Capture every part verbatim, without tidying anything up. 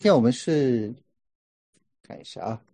今天我们是看一下啊，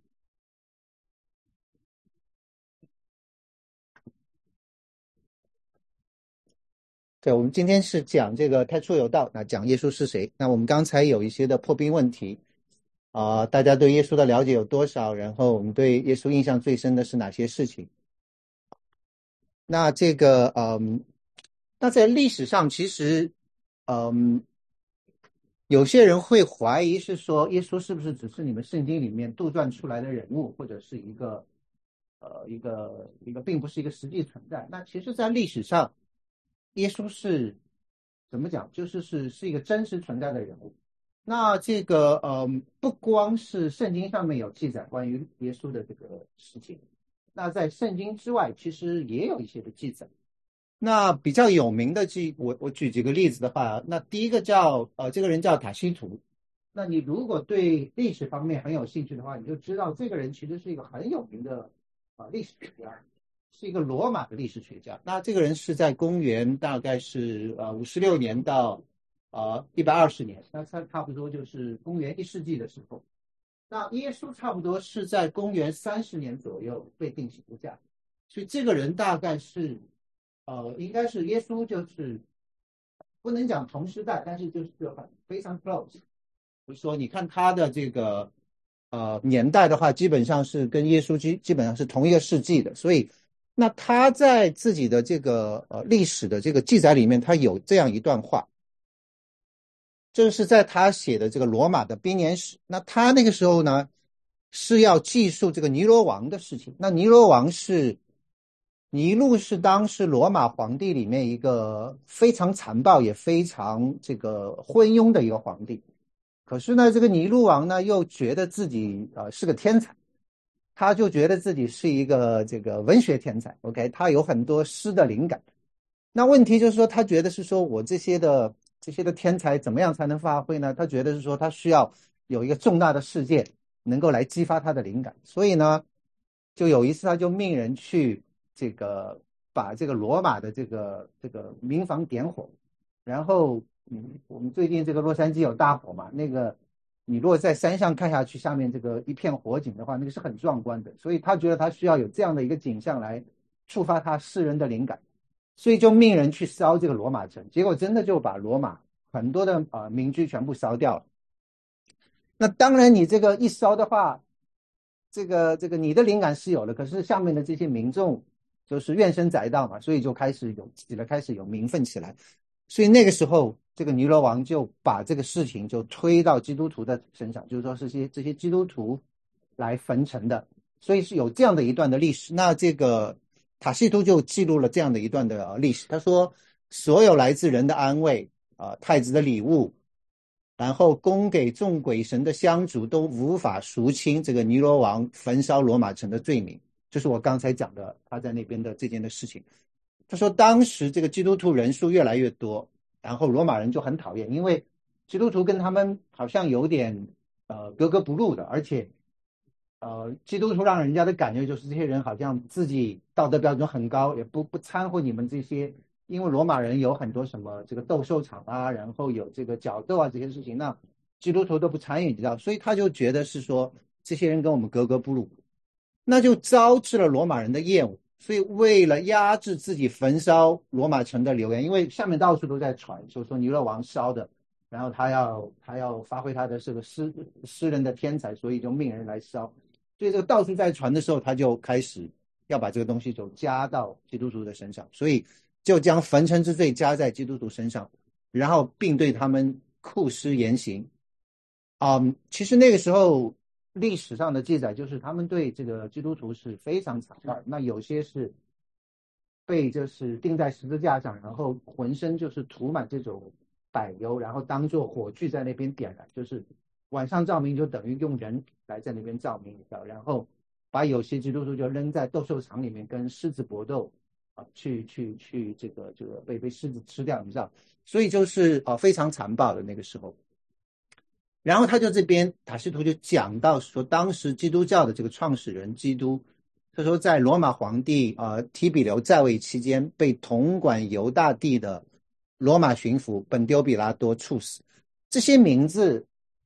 对，我们今天是讲这个太初有道，那讲耶稣是谁？那我们刚才有一些的破冰问题啊、大家对耶稣的了解有多少？然后我们对耶稣印象最深的是哪些事情？那这个，嗯，那在历史上，其实，嗯，有些人会怀疑是说，耶稣是不是只是你们圣经里面杜撰出来的人物，或者是一个，呃，一个一个，并不是一个实际存在。那其实，在历史上，耶稣是怎么讲？就是是是一个真实存在的人物。那这个，嗯，不光是圣经上面有记载关于耶稣的这个事情，那在圣经之外，其实也有一些的记载。那比较有名的记，我我举几个例子的话，那第一个叫呃，这个人叫塔西图。那你如果对历史方面很有兴趣的话，你就知道这个人其实是一个很有名的呃历史学家，是一个罗马的历史学家。那这个人是在公元大概是呃五十六年到呃一百二十年，那他差不多就是公元一世纪的时候。那耶稣差不多是在公元三十年左右被定十字架，所以这个人大概是，呃，应该是耶稣就是不能讲同时代，但是就是很非常 close。比如说，你看他的这个呃年代的话，基本上是跟耶稣基基本上是同一个世纪的，所以那他在自己的这个呃历史的这个记载里面，他有这样一段话。这是在他写的这个罗马的编年史。那他那个时候呢，是要记述这个尼罗王的事情。那尼罗王是尼禄是当时罗马皇帝里面一个非常残暴也非常这个昏庸的一个皇帝。可是呢，这个尼禄王呢又觉得自己呃是个天才，他就觉得自己是一个这个文学天才。OK，他有很多诗的灵感。那问题就是说，他觉得是说我这些的这些的天才怎么样才能发挥呢？他觉得是说他需要有一个重大的事件能够来激发他的灵感，所以呢，就有一次他就命人去这个把这个罗马的这个这个民房点火，然后嗯，我们最近这个洛杉矶有大火嘛，那个你如果在山上看下去，下面这个一片火景的话，那个是很壮观的，所以他觉得他需要有这样的一个景象来触发他诗人的灵感。所以就命人去烧这个罗马城，结果真的就把罗马很多的呃民居全部烧掉了。那当然，你这个一烧的话，这个这个你的灵感是有的，可是下面的这些民众就是怨声载道嘛，所以就开始有起来，开始有民愤起来。所以那个时候，这个尼罗王就把这个事情就推到基督徒的身上，就是说是些这些基督徒来焚城的，所以是有这样的一段的历史。那这个塔西图就记录了这样的一段的历史，他说，所有来自人的安慰啊、呃太子的礼物，然后供给众鬼神的香烛都无法赎清这个尼罗王焚烧罗马城的罪名。就是我刚才讲的他在那边的这件的事情。他说当时这个基督徒人数越来越多，然后罗马人就很讨厌，因为基督徒跟他们好像有点呃格格不入的，而且呃基督徒让人家的感觉就是这些人好像自己道德标准很高，也不不掺和你们这些。因为罗马人有很多什么这个斗兽场啊，然后有这个角斗啊这些事情，那基督徒都不参与，你知道，所以他就觉得是说这些人跟我们格格不入，那就招致了罗马人的厌恶。所以为了压制自己焚烧罗马城的流言，因为下面到处都在传，就说尼罗王烧的，然后他要他要发挥他的这个诗诗人的天才，所以就命人来烧。所以这个到处在传的时候，他就开始要把这个东西就加到基督徒的身上，所以就将焚城之罪加在基督徒身上，然后并对他们酷施严刑。嗯，其实那个时候历史上的记载就是他们对这个基督徒是非常残暴，那有些是被就是钉在十字架上，然后浑身就是涂满这种柏油，然后当做火炬在那边点燃，就是晚上照明就等于用人来在那边照明，然后把有些基督徒就扔在斗兽场里面跟狮子搏斗啊，去去去这个这个被被狮子吃掉，你知道，所以就是啊非常残暴的那个时候。然后他就这边塔西图就讲到说，当时基督教的这个创始人基督，他说在罗马皇帝呃提比留在位期间，被统管犹大地的罗马巡抚本丢比拉多处死。这些名字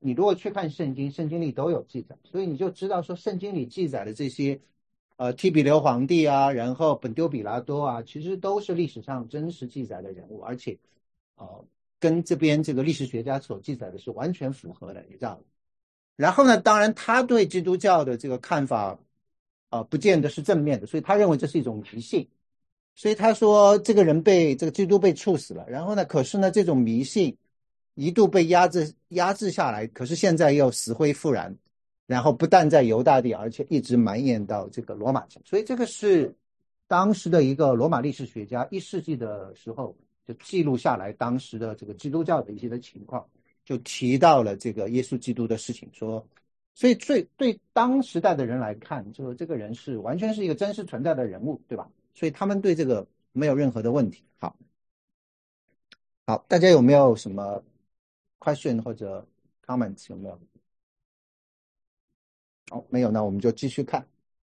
你如果去看圣经，圣经里都有记载，所以你就知道说圣经里记载的这些呃提比留皇帝啊，然后本丢比拉多啊，其实都是历史上真实记载的人物，而且呃跟这边这个历史学家所记载的是完全符合的，你知道。然后呢，当然他对基督教的这个看法呃不见得是正面的，所以他认为这是一种迷信。所以他说这个人被这个基督被处死了，然后呢，可是呢这种迷信一度被压制压制下来，可是现在又死灰复燃，然后不但在犹大地，而且一直蔓延到这个罗马城。所以这个是当时的一个罗马历史学家一世纪的时候就记录下来当时的这个基督教的一些的情况，就提到了这个耶稣基督的事情，说所以最对当时代的人来看，就这个人是完全是一个真实存在的人物，对吧？所以他们对这个没有任何的问题。好，好，大家有没有什么 question 或者 comments？ 有没有？哦，没有，那我们就继续看。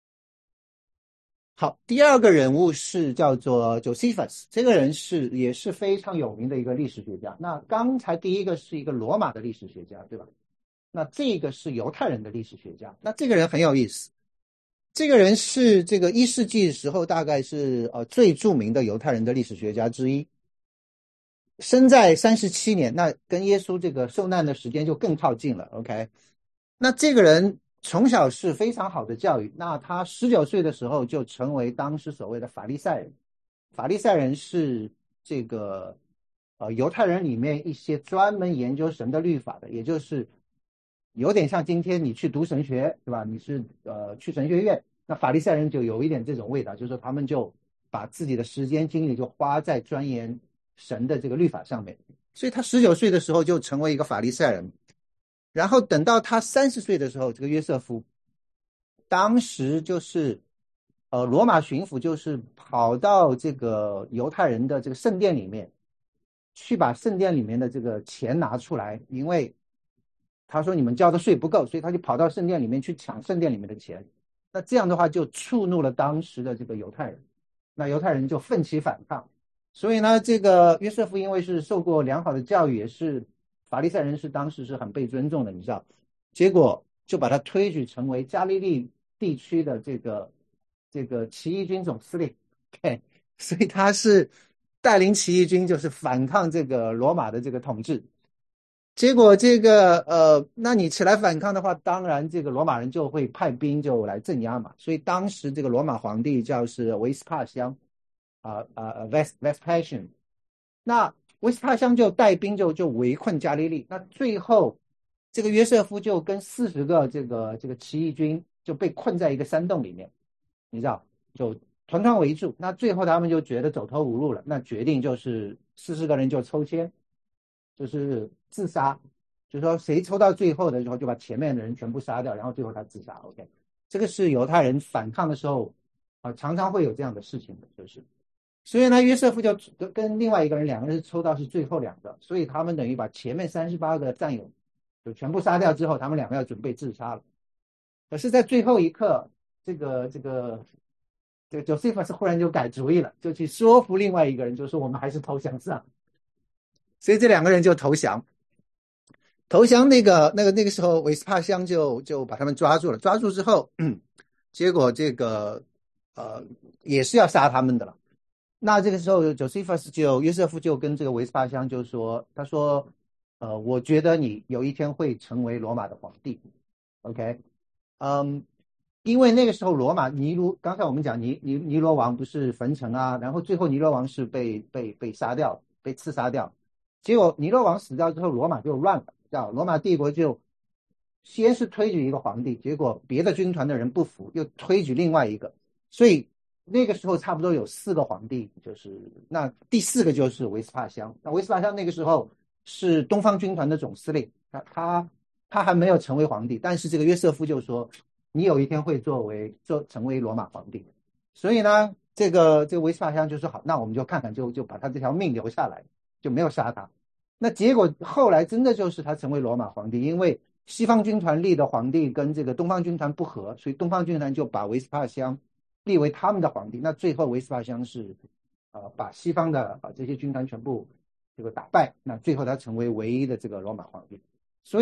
好，第二个人物是叫做 Josephus， 这个人是也是非常有名的一个历史学家。那刚才第一个是一个罗马的历史学家，对吧？那这个是犹太人的历史学家。那这个人很有意思，这个人是这个一世纪时候大概是呃最著名的犹太人的历史学家之一，生在三十七年，那跟耶稣这个受难的时间就更靠近了。OK，那这个人从小是非常好的教育，那他十九岁的时候就成为当时所谓的法利赛人。法利赛人是这个呃犹太人里面一些专门研究神的律法的，也就是有点像今天你去读神学，对吧？你是呃去神学院，那法利赛人就有一点这种味道，就是说他们就把自己的时间精力就花在钻研神的这个律法上面。所以他十九岁的时候就成为一个法利赛人。然后等到他三十岁的时候，这个约瑟夫当时就是呃罗马巡抚就是跑到这个犹太人的这个圣殿里面去把圣殿里面的这个钱拿出来，因为他说你们交的税不够，所以他就跑到圣殿里面去抢圣殿里面的钱。那这样的话就触怒了当时的这个犹太人，那犹太人就奋起反抗。所以呢，这个约瑟夫因为是受过良好的教育，也是法利赛人是当时是很被尊重的，你知道，结果就把他推举成为加利利地区的这个这个起义军总司令。对，所以他是带领起义军，就是反抗这个罗马的这个统治。结果这个呃，那你起来反抗的话，当然这个罗马人就会派兵就来镇压嘛。所以当时这个罗马皇帝叫是维斯帕乡啊啊 Ves Vespasian，那维斯帕乡就带兵就就围困加利利。那最后这个约瑟夫就跟四十个这个这个起义军就被困在一个山洞里面，你知道，就团团围住。那最后他们就觉得走投无路了，那决定就是四十个人就抽签，就是自杀，就是说谁抽到最后的时候就把前面的人全部杀掉，然后最后他自杀。OK， 这个是犹太人反抗的时候啊、呃，常常会有这样的事情的，就是。所以呢，约瑟夫就跟另外一个人，两个人抽到是最后两个，所以他们等于把前面三十八个战友就全部杀掉之后，他们两个要准备自杀了。可是，在最后一刻，这个这个这个 Josephus 忽然就改主意了，就去说服另外一个人，就说我们还是投降上。所以这两个人就投降。投降那个那个那个时候，维斯帕乡就就把他们抓住了。抓住之后，嗯，结果这个呃也是要杀他们的了。那这个时候，Josephus 就约瑟夫就跟这个维斯帕乡就说，他说，呃，我觉得你有一天会成为罗马的皇帝。OK，嗯，因为那个时候罗马尼禄，刚才我们讲尼尼尼罗王不是焚城啊，然后最后尼罗王是被被被杀掉，被刺杀掉。结果尼罗王死掉之后，罗马就乱了，知道罗马帝国就先是推举一个皇帝，结果别的军团的人不服，又推举另外一个，所以那个时候差不多有四个皇帝，就是那第四个就是维斯帕乡。那维斯帕乡那个时候是东方军团的总司令，他他他还没有成为皇帝，但是这个约瑟夫就说你有一天会作为做成为罗马皇帝。所以呢，这个这个维斯帕乡就说好，那我们就看看，就就把他这条命留下来，就没有杀他。那结果后来真的就是他成为罗马皇帝，因为西方军团立的皇帝跟这个东方军团不和，所以东方军团就把维斯帕乡立为他们的皇帝。那最后维斯帕乡是呃把西方的把这些军团全部这个打败，那最后他成为唯一的这个罗马皇帝。所以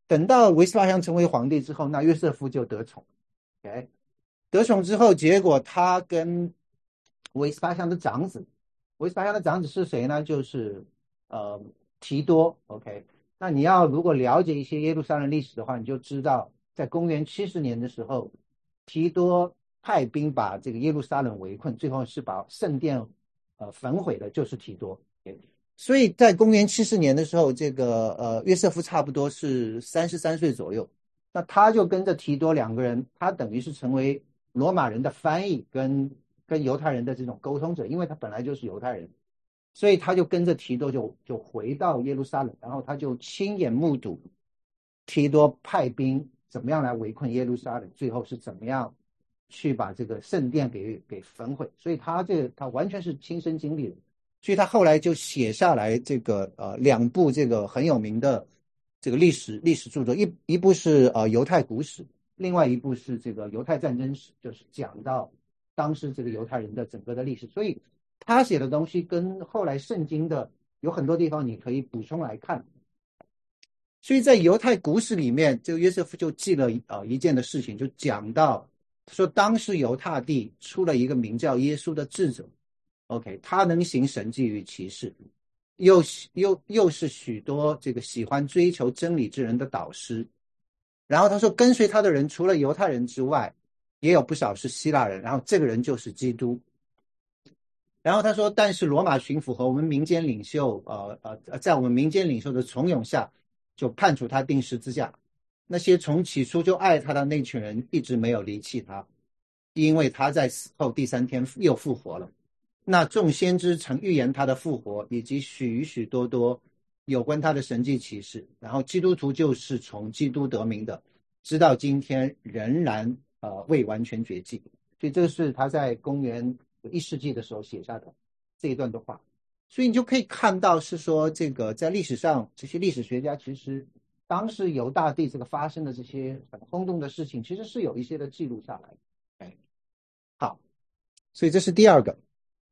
等到维斯帕乡成为皇帝之后，那约瑟夫就得宠。OK，得宠之后，结果他跟维斯帕乡的长子，维斯帕乡的长子是谁呢？就是呃提多。OK，那你要如果了解一些耶路撒冷历史的话，你就知道，在公元七十年的时候，提多派兵把这个耶路撒冷围困，最后是把圣殿呃焚毁的，就是提多。所以在公元七十年的时候，这个呃约瑟夫差不多是三十三岁左右，那他就跟着提多两个人，他等于是成为罗马人的翻译跟跟犹太人的这种沟通者，因为他本来就是犹太人，所以他就跟着提多就就回到耶路撒冷，然后他就亲眼目睹提多派兵怎么样来围困耶路撒冷，最后是怎么样去把这个圣殿给给焚毁，所以他这个他完全是亲身经历的。所以他后来就写下来这个呃两部这个很有名的这个历史历史著作，一一部是呃犹太古史，另外一部是这个犹太战争史，就是讲到当时这个犹太人的整个的历史。所以他写的东西跟后来圣经的有很多地方你可以补充来看。所以在犹太古史里面，这个约瑟夫就记了呃一件的事情，就讲到说当时犹大地出了一个名叫耶稣的智者。OK， 他能行神迹与奇事，又又又是许多这个喜欢追求真理之人的导师。然后他说，跟随他的人除了犹太人之外，也有不少是希腊人。然后这个人就是基督。然后他说，但是罗马巡抚和我们民间领袖，呃呃，在我们民间领袖的怂恿下，就判处他钉十字架。那些从起初就爱他的那群人，一直没有离弃他，因为他在死后第三天又复活了。那众先知曾预言他的复活，以及许许多多有关他的神迹奇事。然后基督徒就是从基督得名的，直到今天仍然呃未完全绝迹。所以这是他在公元一世纪的时候写下的这一段的话。所以你就可以看到是说，这个在历史上，这些历史学家其实当时犹大地这个发生的这些很轰动的事情，其实是有一些的记录下来。哎，好，所以这是第二个。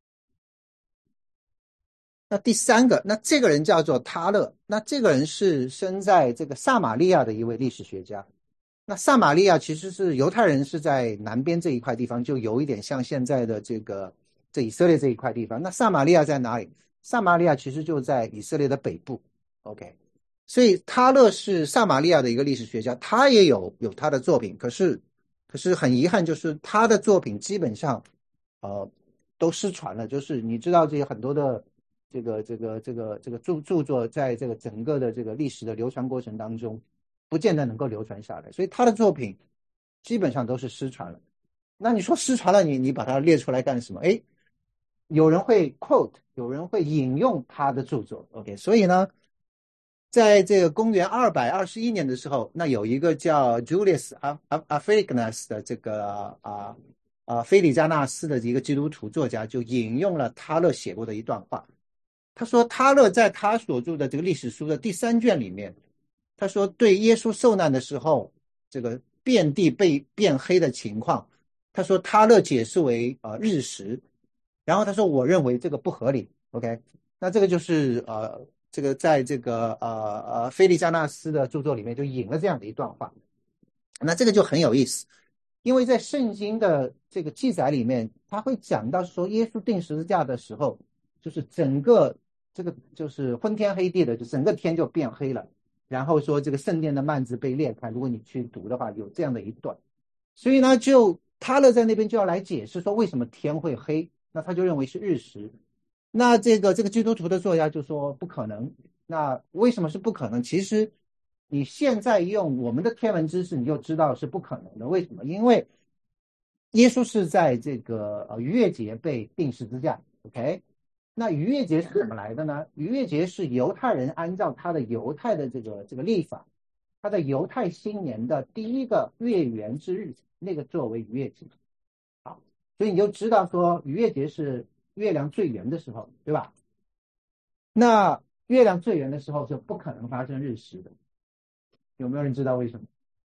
那第三个，那这个人叫做他勒，那这个人是生在这个撒玛利亚的一位历史学家。那撒玛利亚其实是犹太人是在南边这一块地方，就有一点像现在的这个这以色列这一块地方。那撒玛利亚在哪里？撒玛利亚其实就在以色列的北部。OK， 所以他勒是撒玛利亚的一个历史学家，他也有有他的作品，可是可是很遗憾，就是他的作品基本上呃都失传了。就是你知道这些很多的这个这个这个这个著著作，在这个整个的这个历史的流传过程当中，不见得能够流传下来，所以他的作品基本上都是失传了。那你说失传了，你你把它列出来干什么？哎，有人会 quote， 有人会引用他的著作。OK， 所以呢，在这个公元二百二十一年的时候，那有一个叫 Julius Africanus 的这个啊啊菲里加纳斯的一个基督徒作家，就引用了他勒写过的一段话。他说，他勒在他所著的这个历史书的第三卷里面，他说对耶稣受难的时候，这个遍地被变黑的情况，他说他勒解释为呃日食。然后他说，我认为这个不合理。OK， 那这个就是呃这个在这个呃呃菲利加纳斯的著作里面就引了这样的一段话。那这个就很有意思，因为在圣经的这个记载里面，他会讲到说耶稣钉十字架的时候，就是整个这个就是昏天黑地的，就整个天就变黑了。然后说这个圣殿的幔子被裂开，如果你去读的话，有这样的一段。所以呢，就他勒在那边就要来解释说为什么天会黑，那他就认为是日食。那这个这个基督徒的作家就说不可能。那为什么是不可能？其实你现在用我们的天文知识，你就知道是不可能的。为什么？因为耶稣是在这个呃逾越节被钉十字架。OK， 那逾越节是怎么来的呢？逾越节是犹太人按照他的犹太的这个这个历法，他的犹太新年的第一个月圆之日，那个作为逾越节。好，所以你就知道说逾越节是月亮最圆的时候，对吧？那月亮最圆的时候就不可能发生日食的。有没有人知道为什么？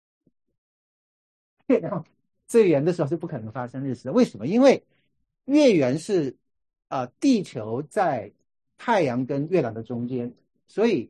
月亮最圆的时候是不可能发生日食的。为什么？因为月圆是啊、呃，地球在太阳跟月亮的中间，所以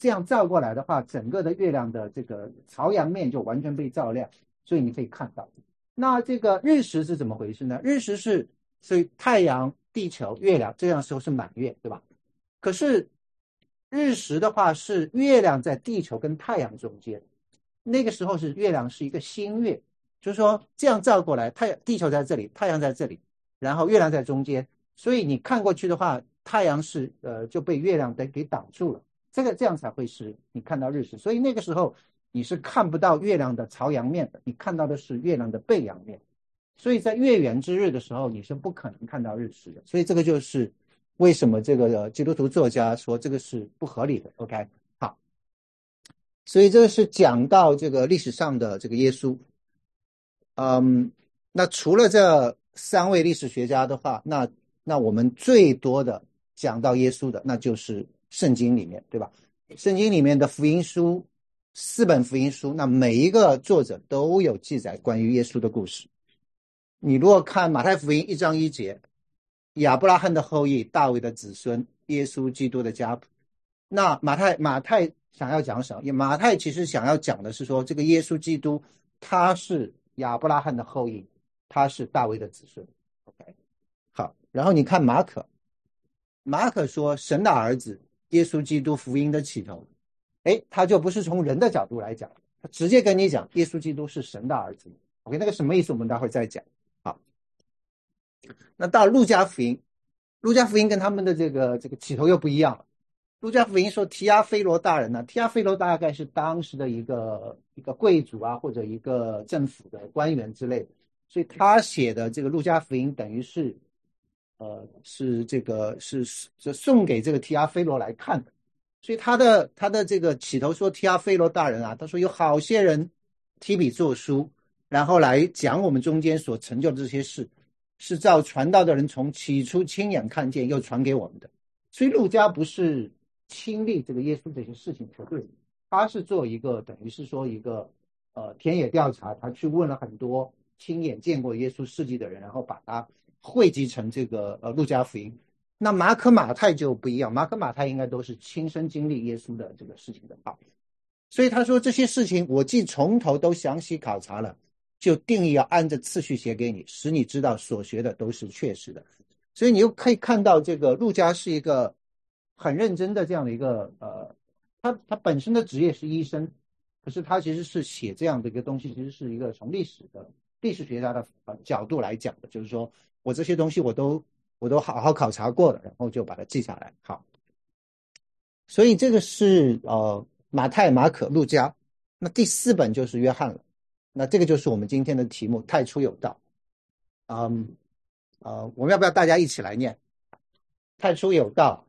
这样照过来的话，整个的月亮的这个朝阳面就完全被照亮，所以你可以看到。那这个日食是怎么回事呢？日食是所以太阳、地球、月亮这样时候是满月，对吧？可是日食的话是月亮在地球跟太阳中间，那个时候是月亮是一个新月，就是说这样照过来，太阳地球在这里，太阳在这里，然后月亮在中间，所以你看过去的话，太阳是呃就被月亮给给挡住了，这个这样才会是你看到日食。所以那个时候你是看不到月亮的朝阳面的，你看到的是月亮的背阳面。所以在月圆之日的时候，你是不可能看到日食的。所以这个就是为什么这个基督徒作家说这个是不合理的。OK， 好，所以这个是讲到这个历史上的这个耶稣。嗯，那除了这三位历史学家的话，那那我们最多的讲到耶稣的，那就是圣经里面，对吧？圣经里面的福音书，四本福音书，那每一个作者都有记载关于耶稣的故事。你如果看马太福音一章一节，亚伯拉罕的后裔，大卫的子孙，耶稣基督的家谱，那马太马太想要讲什么？马太其实想要讲的是说，这个耶稣基督他是亚伯拉罕的后裔，他是大卫的子孙。OK， 好，然后你看马可，马可说神的儿子耶稣基督福音的起头，诶，他就不是从人的角度来讲，他直接跟你讲耶稣基督是神的儿子。OK， 那个什么意思？我们待会再讲。好，那到路加福音，路加福音跟他们的这个这个起头又不一样了。路加福音说提阿非罗大人呢，提阿非罗大概是当时的一个一个贵族啊，或者一个政府的官员之类的，所以他写的这个路加福音等于是呃是这个是是送给这个提阿非罗来看的。所以他的他的这个起头说提阿非罗大人啊，他说有好些人提笔作书，然后来讲我们中间所成就的这些事，是照传道的人从起初亲眼看见又传给我们的。所以路加不是亲历这个耶稣这些事情绝对，他是做一个等于是说一个呃田野调查，他去问了很多亲眼见过耶稣事迹的人，然后把它汇集成这个呃路加福音。那马可马太就不一样，马可马太应该都是亲身经历耶稣的这个事情的。好，所以他说这些事情我既从头都详细考察了，就定义要按着次序写给你，使你知道所学的都是确实的。所以你又可以看到这个路加是一个很认真的这样的一个呃，他他本身的职业是医生，可是他其实是写这样的一个东西，其实是一个从历史的历史学家的角度来讲的，就是说我这些东西我都我都好好考察过了，然后就把它记下来。好，所以这个是呃马太、马可、路加，那第四本就是约翰了。那这个就是我们今天的题目，太初有道。嗯。呃，我们要不要大家一起来念？太初有道，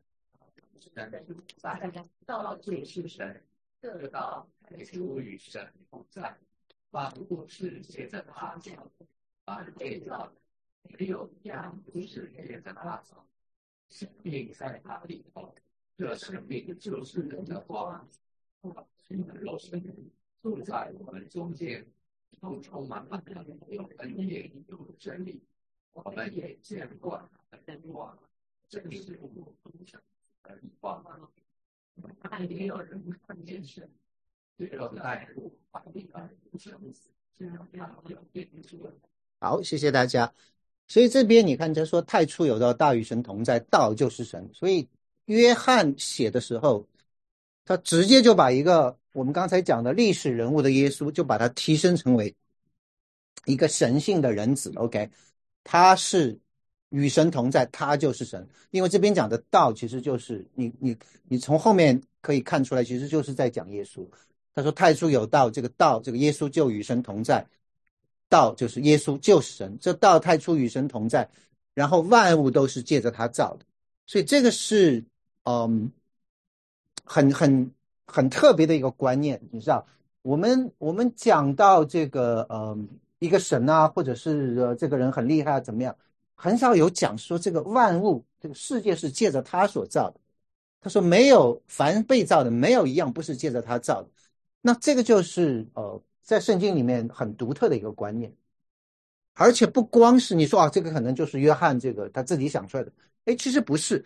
道就是神，这道太初与神同在，万物是借着他造的，凡被造的没有一样不是借着他造。生命在他里头，这生命就是人的光，新的肉身住在我们中间，都充满了有恩典有真理。我们也见过人光，正是我们分享的光。但也有人看见神，只有在怀里而不生死，这样有变出来。 好，谢谢大家。所以这边你看，他说太初有道，大与神同在，道就是神。所以约翰写的时候，他直接就把一个我们刚才讲的历史人物的耶稣，就把他提升成为一个神性的人子。OK。他是与神同在，他就是神。因为这边讲的道其实就是你你你从后面可以看出来，其实就是在讲耶稣。他说太初有道，这个道这个耶稣就与神同在，道就是耶稣就是神，这道太初与神同在，然后万物都是借着他造的。所以这个是嗯很很很特别的一个观念。你知道我们我们讲到这个嗯一个神啊，或者是、呃、这个人很厉害啊怎么样，很少有讲说这个万物这个世界是借着他所造的。他说没有凡被造的没有一样不是借着他造的。那这个就是呃在圣经里面很独特的一个观念。而且不光是你说啊，这个可能就是约翰这个他自己想出来的，诶，其实不是。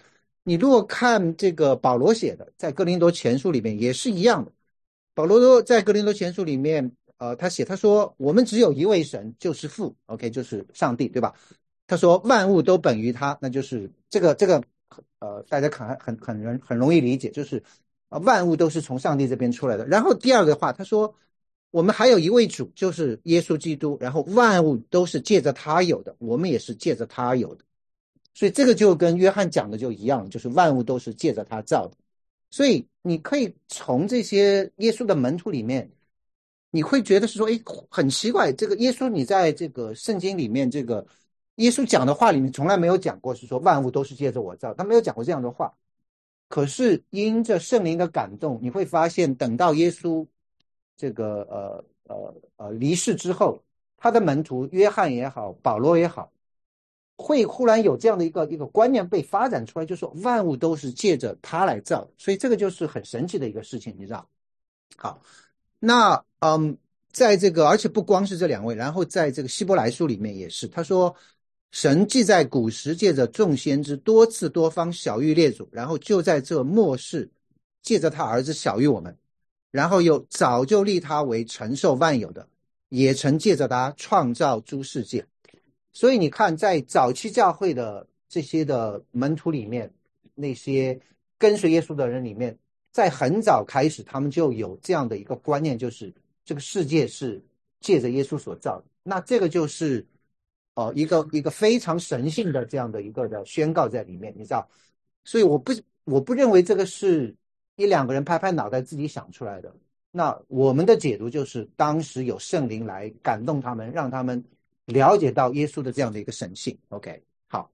你如果看这个保罗写的，在哥林多前书里面也是一样的。保罗在哥林多前书里面，呃，他写他说我们只有一位神，就是父 ，OK， 就是上帝，对吧？他说万物都本于他，那就是这个这个呃，大家很很很很容易理解，就是啊、呃，万物都是从上帝这边出来的。然后第二个话，他说我们还有一位主，就是耶稣基督，然后万物都是借着他有的，我们也是借着他有的。所以这个就跟约翰讲的就一样，就是万物都是借着他造的。所以你可以从这些耶稣的门徒里面，你会觉得是说，哎，很奇怪，这个耶稣你在这个圣经里面，这个耶稣讲的话里面从来没有讲过是说万物都是借着我造，他没有讲过这样的话。可是因着圣灵的感动，你会发现，等到耶稣这个呃呃呃离世之后，他的门徒约翰也好，保罗也好，会忽然有这样的一个一个观念被发展出来，就是说万物都是借着他来造，所以这个就是很神奇的一个事情，你知道？好，那嗯，在这个而且不光是这两位，然后在这个希伯来书里面也是，他说神既在古时借着众先知多次多方晓谕列祖，然后就在这末世借着他儿子晓谕我们，然后又早就立他为承受万有的，也曾借着他创造诸世界。所以你看，在早期教会的这些的门徒里面，那些跟随耶稣的人里面，在很早开始，他们就有这样的一个观念，就是这个世界是借着耶稣所造的。那这个就是呃一个一个非常神性的这样的一个的宣告在里面，你知道？所以我不我不认为这个是一两个人拍拍脑袋自己想出来的。那我们的解读就是，当时有圣灵来感动他们，让他们了解到耶稣的这样的一个神性。 OK， 好，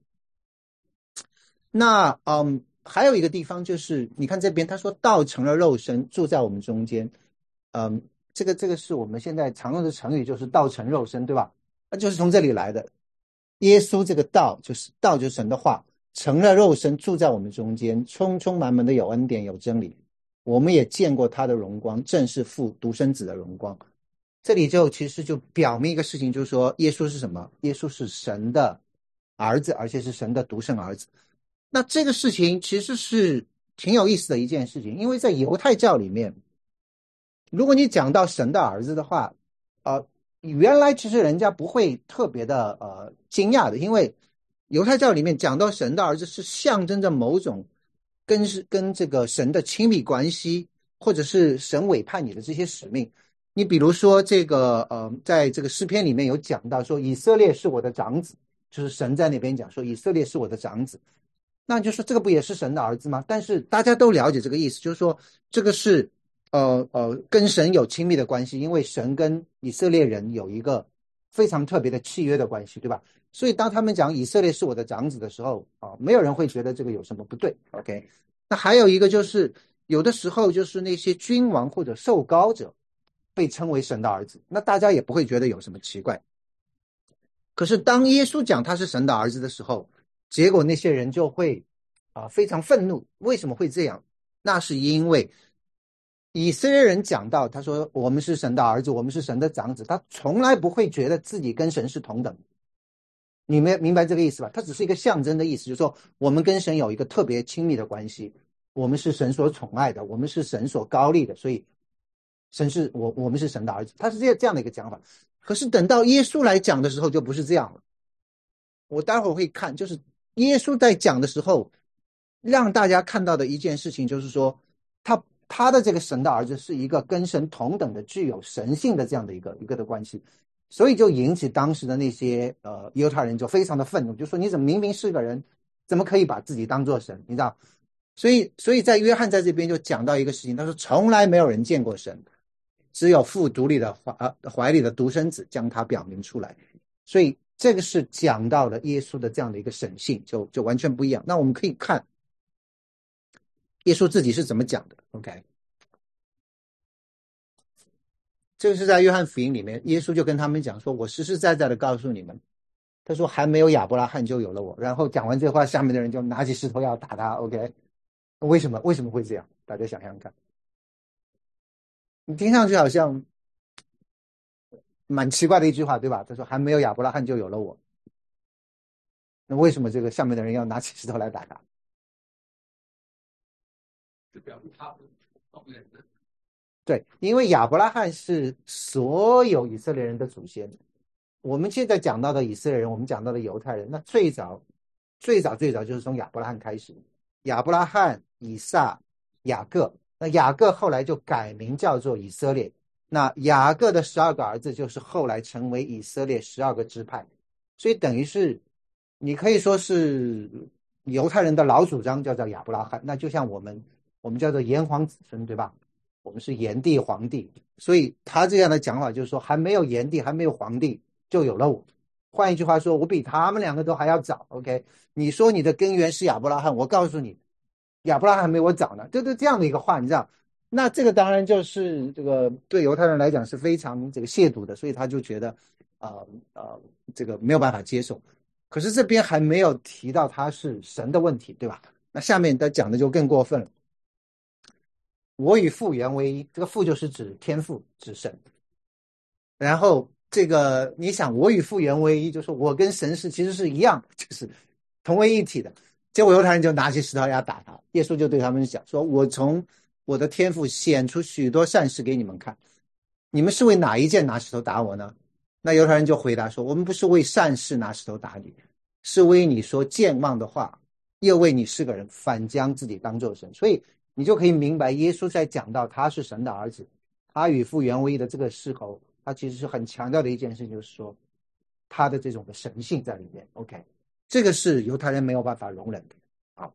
那嗯，还有一个地方就是你看这边他说道成了肉身住在我们中间，嗯，这个这个是我们现在常用的成语，就是道成肉身，对吧？那就是从这里来的。耶稣这个道就是道，就是神的话，成了肉身住在我们中间，充充满满的有恩典有真理，我们也见过他的荣光，正是父独生子的荣光。这里就其实就表明一个事情，就是说耶稣是什么？耶稣是神的儿子，而且是神的独生儿子。那这个事情其实是挺有意思的一件事情，因为在犹太教里面，如果你讲到神的儿子的话，呃，原来其实人家不会特别的呃惊讶的，因为犹太教里面讲到神的儿子是象征着某种跟是跟这个神的亲密关系，或者是神委派你的这些使命。你比如说这个呃，在这个诗篇里面有讲到说以色列是我的长子，就是神在那边讲说以色列是我的长子，那你就说这个不也是神的儿子吗？但是大家都了解这个意思，就是说这个是呃呃跟神有亲密的关系，因为神跟以色列人有一个非常特别的契约的关系，对吧？所以当他们讲以色列是我的长子的时候啊，没有人会觉得这个有什么不对。 OK， 那还有一个就是有的时候就是那些君王或者受膏者被称为神的儿子，那大家也不会觉得有什么奇怪。可是当耶稣讲他是神的儿子的时候，结果那些人就会啊非常愤怒。为什么会这样？那是因为以色列人讲到他说我们是神的儿子，我们是神的长子，他从来不会觉得自己跟神是同等。你们明白这个意思吧？它只是一个象征的意思，就是说我们跟神有一个特别亲密的关系，我们是神所宠爱的，我们是神所高立的，所以神是我我们是神的儿子，他是这这样的一个讲法。可是等到耶稣来讲的时候就不是这样了。我待会儿会看，就是耶稣在讲的时候让大家看到的一件事情，就是说他他的这个神的儿子是一个跟神同等的具有神性的这样的一个一个的关系，所以就引起当时的那些呃犹太人就非常的愤怒，就说你怎么明明是个人，怎么可以把自己当作神？你知道？所以所以在约翰在这边就讲到一个事情，他说从来没有人见过神，只有父独立的怀、呃、怀里的独生子将他表明出来。所以这个是讲到了耶稣的这样的一个神性，就就完全不一样。那我们可以看耶稣自己是怎么讲的。 OK， 这个是在约翰福音里面，耶稣就跟他们讲说，我实实在在的告诉你们，他说还没有亚伯拉罕就有了我。然后讲完这话，下面的人就拿起石头要打他。 OK， 为什么为什么会这样？大家想想看，你听上去好像蛮奇怪的一句话，对吧？他说还没有亚伯拉罕就有了我，那为什么这个下面的人要拿起石头来打他？ 表示他们动人的。 对，因为亚伯拉罕是所有以色列人的祖先。我们现在讲到的以色列人，我们讲到的犹太人，那最早最早最早就是从亚伯拉罕开始。亚伯拉罕、以撒、雅各，那雅各后来就改名叫做以色列。那雅各的十二个儿子就是后来成为以色列十二个支派，所以等于是你可以说是犹太人的老主张叫做亚伯拉罕。那就像我们我们叫做炎黄子孙，对吧？我们是炎帝、黄帝，所以他这样的讲法就是说，还没有炎帝，还没有黄帝，就有了我。换一句话说，我比他们两个都还要早。OK， 你说你的根源是亚伯拉罕，我告诉你，亚伯拉罕还没我早呢。就是这样的一个话，你知道？那这个当然就是这个对犹太人来讲是非常这个亵渎的，所以他就觉得，呃呃，这个没有办法接受。可是这边还没有提到他是神的问题，对吧？那下面他讲的就更过分了。我与父原为一，这个父就是指天父，指神。然后这个你想，我与父原为一，就是我跟神是其实是一样的，就是同为一体的。结果犹太人就拿起石头要打他，耶稣就对他们讲说：“我从我的天父显出许多善事给你们看，你们是为哪一件拿石头打我呢？”那犹太人就回答说：“我们不是为善事拿石头打你，是为你说健忘的话，又为你是个人，反将自己当作神。”所以你就可以明白，耶稣在讲到他是神的儿子，他与父原为一的这个时候，他其实是很强调的一件事，就是说他的这种的神性在里面。OK， 这个是犹太人没有办法容忍的啊。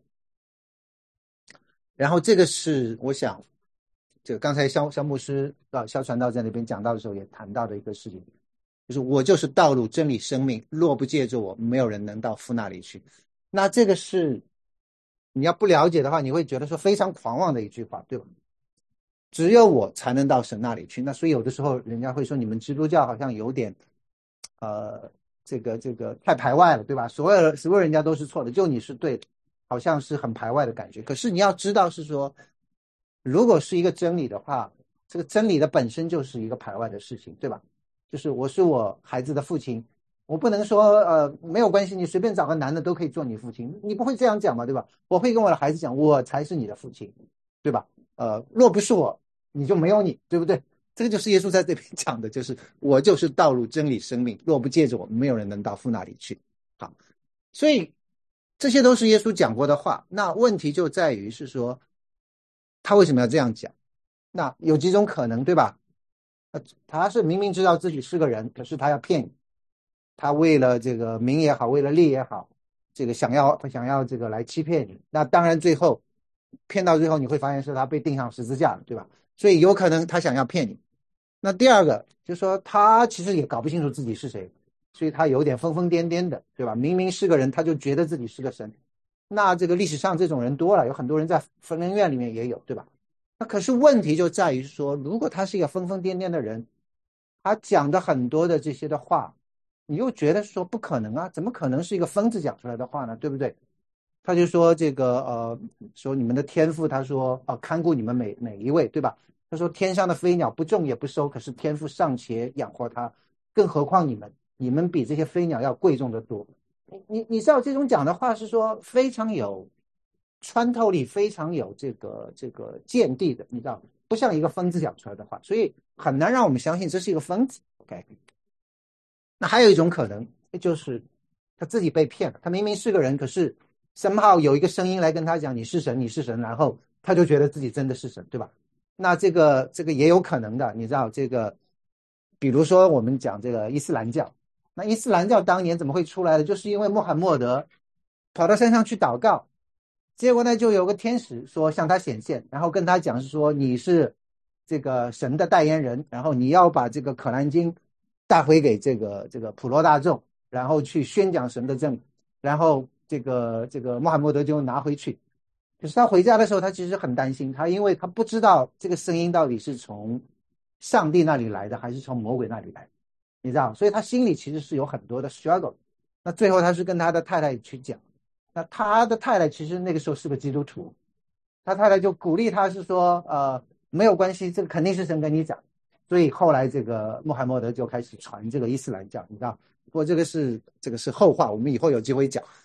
然后这个是我想，这个刚才肖肖牧师啊肖传道在那边讲到的时候也谈到的一个事情，就是我就是道路、真理、生命，若不借着我，没有人能到父那里去。那这个是。你要不了解的话，你会觉得说非常狂妄的一句话，对吧？只有我才能到神那里去。那所以有的时候人家会说，你们基督教好像有点，呃，这个这个太排外了，对吧？所有所有人家都是错的，就你是对的，好像是很排外的感觉。可是你要知道是说，如果是一个真理的话，这个真理的本身就是一个排外的事情，对吧？就是我是我孩子的父亲。我不能说呃没有关系，你随便找个男的都可以做你父亲，你不会这样讲嘛，对吧？我会跟我的孩子讲，我才是你的父亲，对吧？呃，若不是我，你就没有你，对不对？这个就是耶稣在这边讲的，就是我就是道路、真理、生命，若不借着我，没有人能到父那里去。好，所以这些都是耶稣讲过的话。那问题就在于是说，他为什么要这样讲？那有几种可能，对吧？他是明明知道自己是个人，可是他要骗你。他为了这个名也好，为了利也好，这个想要想要这个来欺骗你。那当然最后骗到最后，你会发现是他被钉上十字架了，对吧？所以有可能他想要骗你。那第二个就是说，他其实也搞不清楚自己是谁，所以他有点疯疯癫癫的，对吧？明明是个人，他就觉得自己是个神。那这个历史上这种人多了，有很多人在疯人院里面也有，对吧？那可是问题就在于说，如果他是一个疯疯癫癫的人，他讲的很多的这些的话，你又觉得说不可能啊，怎么可能是一个疯子讲出来的话呢？对不对？他就说这个呃，说你们的天父，他说呃，看顾你们每每一位，对吧？他说天上的飞鸟不种也不收，可是天父尚且养活它，更何况你们，你们比这些飞鸟要贵重的多。你你你知道这种讲的话是说非常有穿透力，非常有这个这个见地的，你知道，不像一个疯子讲出来的话，所以很难让我们相信这是一个疯子。OK。那还有一种可能，就是他自己被骗了。他明明是个人，可是somehow有一个声音来跟他讲你是神，你是神，然后他就觉得自己真的是神，对吧？那这个这个也有可能的，你知道这个，比如说我们讲这个伊斯兰教，那伊斯兰教当年怎么会出来的？就是因为穆罕默德跑到山上去祷告，结果呢就有个天使说向他显现，然后跟他讲是说你是这个神的代言人，然后你要把这个可兰经带回给这个这个普罗大众，然后去宣讲神的正义，然后这个这个穆罕默德就拿回去。可是他回家的时候，他其实很担心，他因为他不知道这个声音到底是从上帝那里来的，还是从魔鬼那里来的，你知道，所以他心里其实是有很多的 struggle。那最后他是跟他的太太去讲，那他的太太其实那个时候是个基督徒，他太太就鼓励他是说，呃，没有关系，这个肯定是神跟你讲。所以后来这个穆罕默德就开始传这个伊斯兰教，你知道，不过这个是这个是后话，我们以后有机会讲。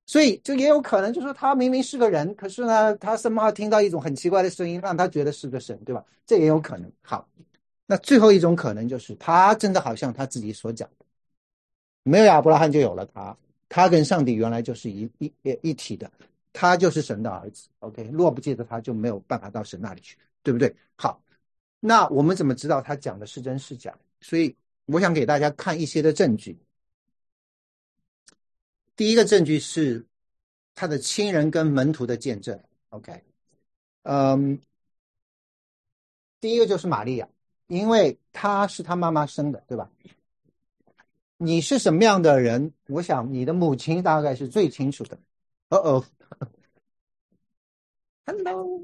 所以就也有可能就是说他明明是个人，可是呢，他生怕听到一种很奇怪的声音，让他觉得是个神，对吧？这也有可能。好，那最后一种可能就是他真的好像他自己所讲的，没有亚伯拉罕就有了他，他跟上帝原来就是一一一体的，他就是神的儿子。OK，若不记得他就没有办法到神那里去，对不对？好，那我们怎么知道他讲的是真是假？所以我想给大家看一些的证据。第一个证据是他的亲人跟门徒的见证。OK，嗯，第一个就是玛利亚，因为她是她妈妈生的，对吧？你是什么样的人，我想你的母亲大概是最清楚的。哦哦，Hello。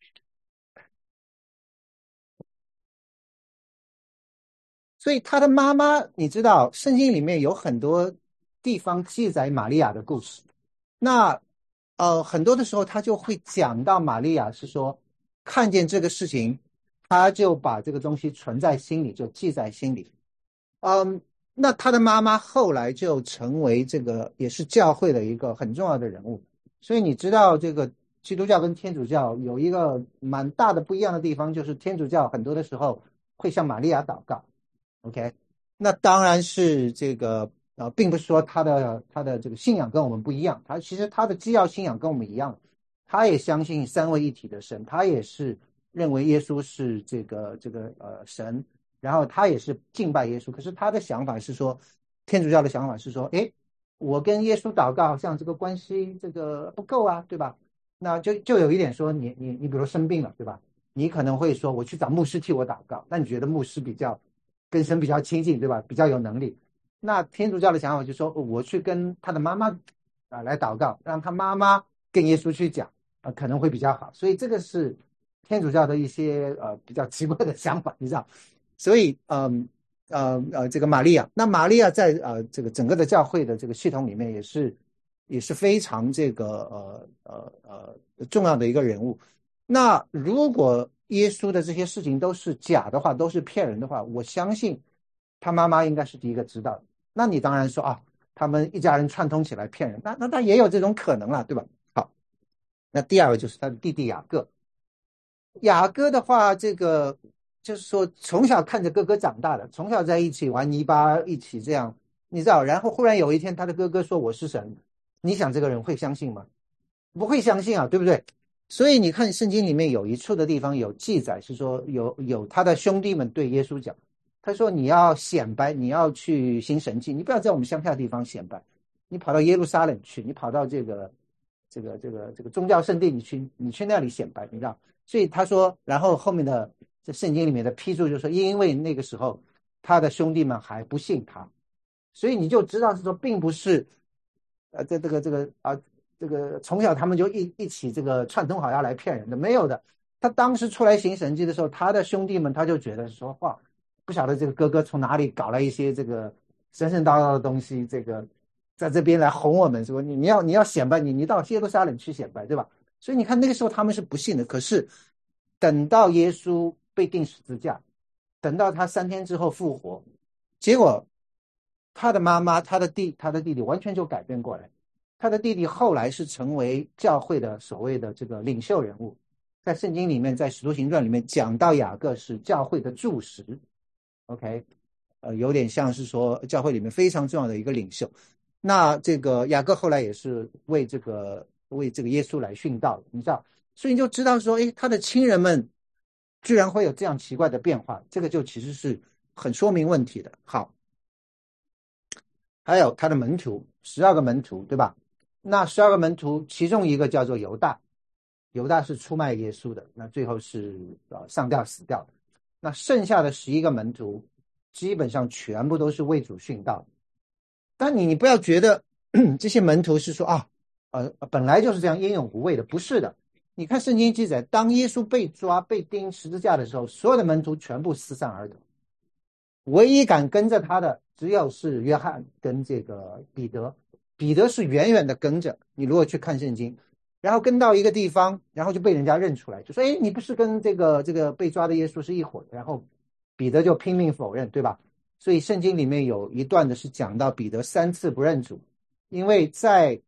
所以他的妈妈，你知道，圣经里面有很多地方记载玛利亚的故事。那呃，很多的时候他就会讲到玛利亚是说，看见这个事情，他就把这个东西存在心里，就记在心里。嗯，那他的妈妈后来就成为这个也是教会的一个很重要的人物。所以你知道，这个基督教跟天主教有一个蛮大的不一样的地方，就是天主教很多的时候会向玛利亚祷告。OK，那当然是这个呃，并不是说他的他的这个信仰跟我们不一样，他其实他的基要信仰跟我们一样，他也相信三位一体的神，他也是认为耶稣是这个这个呃神，然后他也是敬拜耶稣。可是他的想法是说，天主教的想法是说，诶，我跟耶稣祷告，好像这个关系这个不够啊，对吧？那就就有一点说你你你比如生病了，对吧？你可能会说我去找牧师替我祷告，那你觉得牧师比较跟神比较亲近，对吧？比较有能力。那天主教的想法就是说，我去跟他的妈妈啊来祷告，让他妈妈跟耶稣去讲啊，可能会比较好。所以这个是天主教的一些呃比较奇怪的想法，你知道？所以嗯呃呃这个玛利亚，那玛利亚在呃这个整个的教会的这个系统里面也是也是非常这个呃呃呃重要的一个人物。那如果耶稣的这些事情都是假的话，都是骗人的话，我相信他妈妈应该是第一个知道的。那你当然说啊，他们一家人串通起来骗人，那那他也有这种可能了，对吧？好，那第二个就是他的弟弟雅各。雅各的话，这个就是说从小看着哥哥长大的，从小在一起玩泥巴，一起这样，你知道，然后忽然有一天他的哥哥说我是神，你想这个人会相信吗？不会相信啊，对不对？所以你看圣经里面有一处的地方有记载，是说有有他的兄弟们对耶稣讲，他说你要显摆，你要去行神迹，你不要在我们乡下的地方显摆，你跑到耶路撒冷去，你跑到这个这个这个这个宗教圣地，你去你去那里显摆，你知道？所以他说，然后后面的这圣经里面的批注就是说，因为那个时候他的兄弟们还不信他，所以你就知道是说，并不是呃这这个这个啊。这个从小他们就一一起这个串通好要来骗人的，没有的。他当时出来行神迹的时候，他的兄弟们他就觉得说，哇，不晓得这个哥哥从哪里搞来一些这个神神叨叨的东西，这个在这边来哄我们，说你你要你要显摆，你你到耶路撒冷去显摆，对吧？所以你看那个时候他们是不信的，可是等到耶稣被钉十字架，等到他三天之后复活，结果他的妈妈、他的弟、他的弟弟完全就改变过来。他的弟弟后来是成为教会的所谓的这个领袖人物，在圣经里面，在使徒行传里面讲到雅各是教会的柱石。OK， 呃，有点像是说教会里面非常重要的一个领袖。那这个雅各后来也是为这个为这个耶稣来殉道，你知道，所以你就知道说，诶，他的亲人们居然会有这样奇怪的变化，这个就其实是很说明问题的。好，还有他的门徒，十二个门徒，对吧？那十二个门徒，其中一个叫做犹大，犹大是出卖耶稣的，那最后是呃上吊死掉的。那剩下的十一个门徒，基本上全部都是为主殉道的。但你你不要觉得这些门徒是说啊，呃，本来就是这样英勇无畏的，不是的。你看圣经记载，当耶稣被抓被钉十字架的时候，所有的门徒全部四散而逃，唯一敢跟着他的只有是约翰跟这个彼得。彼得是远远的跟着，你如果去看圣经，然后跟到一个地方，然后就被人家认出来，就说：“哎，你不是跟这个这个被抓的耶稣是一伙的？”然后彼得就拼命否认，对吧？所以圣经里面有一段的是讲到彼得三次不认主，因为在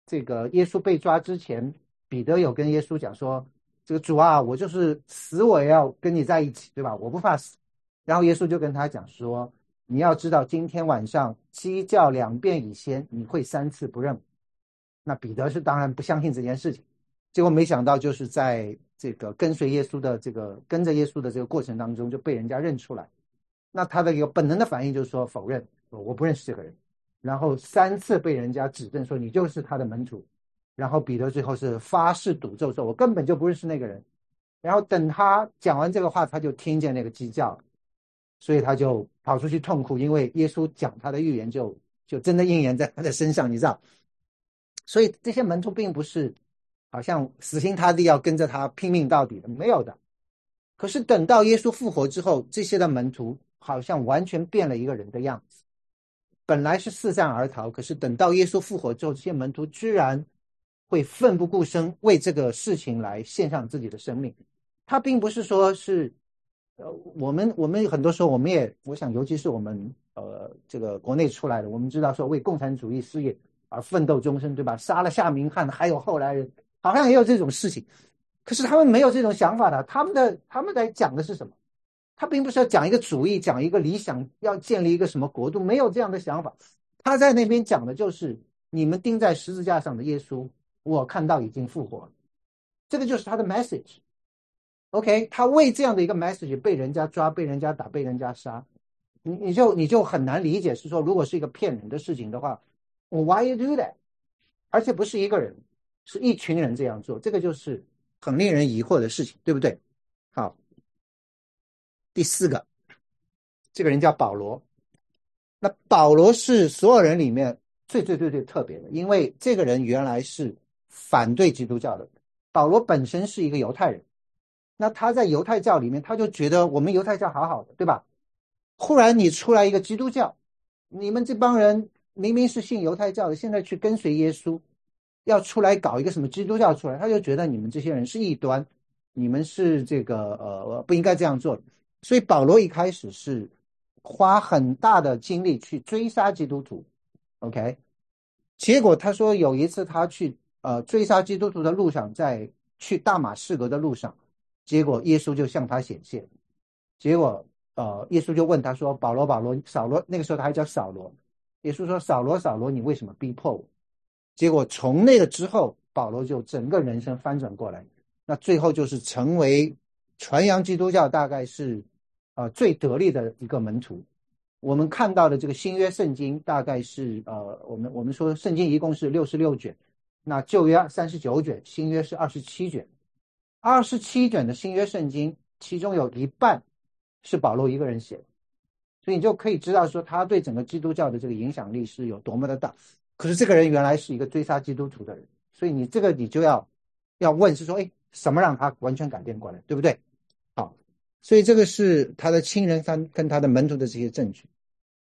这个耶稣被抓之前，彼得有跟耶稣讲说，这个主啊，我就是死我也要跟你在一起，对吧？我不怕死。然后耶稣就跟他讲说，你要知道今天晚上鸡叫两遍以先，你会三次不认我。那彼得是当然不相信这件事情，结果没想到就是在这个跟随耶稣的这个跟着耶稣的这个过程当中就被人家认出来。那他的一个本能的反应就是说否认，我不认识这个人。然后三次被人家指证说你就是他的门徒。然后彼得最后是发誓赌咒说我根本就不认识那个人。然后等他讲完这个话，他就听见那个鸡叫，所以他就跑出去痛哭，因为耶稣讲他的预言就就真的应验在他的身上，你知道。所以这些门徒并不是好像死心塌地要跟着他拼命到底的，没有的。可是等到耶稣复活之后，这些的门徒好像完全变了一个人的样子。本来是四散而逃，可是等到耶稣复活之后，这些门徒居然会奋不顾身为这个事情来献上自己的生命。他并不是说是呃，我们我们很多时候我们也，我想尤其是我们呃这个国内出来的，我们知道说为共产主义事业而奋斗终身，对吧？杀了夏明翰，还有后来人，好像也有这种事情。可是他们没有这种想法的，他们的他们在讲的是什么？他并不是要讲一个主义，讲一个理想，要建立一个什么国度，没有这样的想法。他在那边讲的就是你们钉在十字架上的耶稣，我看到已经复活了。这个就是他的 message。OK， 他为这样的一个 message 被人家抓，被人家打，被人家杀，你你就你就很难理解，是说如果是一个骗人的事情的话 ，Why you do that？ 而且不是一个人，是一群人这样做，这个就是很令人疑惑的事情，对不对？好，第四个，这个人叫保罗。那保罗是所有人里面最最最最特别的，因为这个人原来是反对基督教的。保罗本身是一个犹太人，那他在犹太教里面，他就觉得我们犹太教好好的，对吧？忽然你出来一个基督教，你们这帮人明明是信犹太教的，现在去跟随耶稣，要出来搞一个什么基督教出来，他就觉得你们这些人是异端，你们是这个呃不应该这样做的。所以保罗一开始是花很大的精力去追杀基督徒 ，OK？ 结果他说有一次他去呃追杀基督徒的路上，在去大马士革的路上，结果耶稣就向他显现，结果呃耶稣就问他说：“保罗，保罗，扫罗，那个时候他还叫扫罗。”耶稣说：“扫罗，扫罗，你为什么逼迫我？”结果从那个之后，保罗就整个人生翻转过来，那最后就是成为传扬基督教大概是呃最得力的一个门徒。我们看到的这个新约圣经大概是呃我们我们说圣经一共是六十六卷，那旧约三十九卷，新约是二十七卷。二十七卷的新约圣经，其中有一半是保罗一个人写的，所以你就可以知道说他对整个基督教的这个影响力是有多么的大。可是这个人原来是一个追杀基督徒的人，所以你这个你就要要问是说，哎，什么让他完全改变过来，对不对？好，所以这个是他的亲人跟跟他的门徒的这些证据。